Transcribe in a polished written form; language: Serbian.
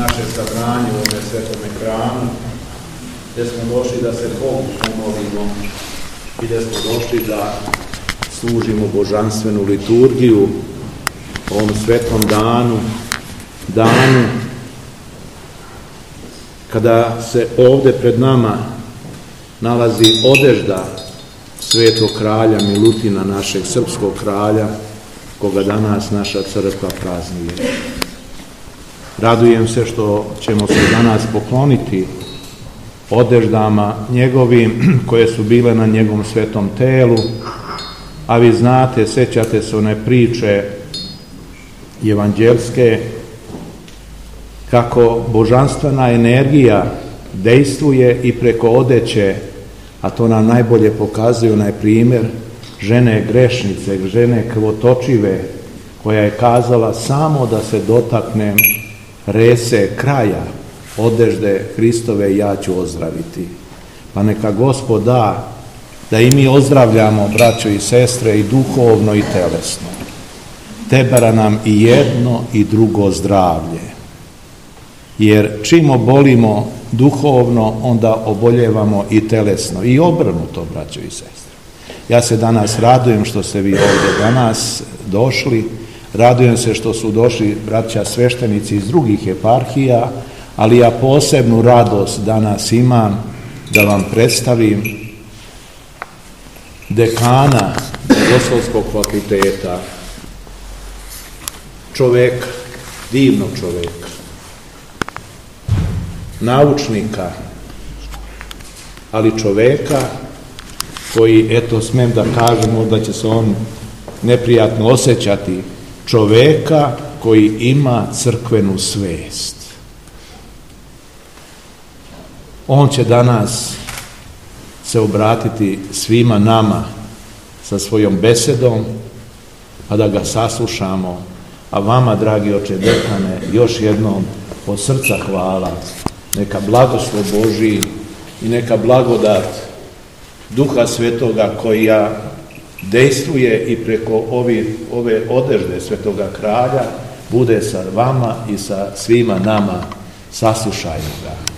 naše sabranje u ovome svetom ekranu, gdje smo došli da se Bogu pomolimo i gdje smo došli da služimo božanstvenu liturgiju ovom svetom danu kada se ovdje pred nama nalazi odežda svetog kralja Milutina, našeg srpskog kralja, koga danas naša crkva praznuje. Radujem se što ćemo se danas pokloniti odeždama njegovim koje su bile na njegovom svetom telu, a vi znate, sećate se one priče evanđelske kako božanstvena energija dejstvuje i preko odeće, a to nam najbolje pokazuje onaj primjer žene grešnice, žene krvotočive, koja je kazala samo da se dotaknem rese kraja odežde Hristove, ja ću ozdraviti. Pa neka Gospod da i mi ozdravljamo, braćo i sestre, i duhovno i telesno. Tebara nam i jedno i drugo zdravlje. Jer čim obolimo duhovno, onda oboljevamo i telesno. I obrnuto, braćo i sestre. Ja se danas radujem što ste vi ovdje danas došli. Radujem se što su došli braća sveštenici iz drugih eparhija, ali ja posebnu radost danas imam da vam predstavim dekana Bogoslovskog fakulteta, čovjeka, divnog čovjeka, naučnika, ali čovjeka koji, eto, smem da kažemo da će se on neprijatno osjećati, čovjeka koji ima crkvenu svest. On će danas se obratiti svima nama sa svojom besedom, pa da ga saslušamo. A vama, dragi oče dekane, još jednom od srca hvala. Neka blagoslov Božji i neka blagodat Duha Svetoga koja dejstvuje i preko ove odežde Svetoga kralja bude sa vama i sa svima nama. Saslušajmo ga.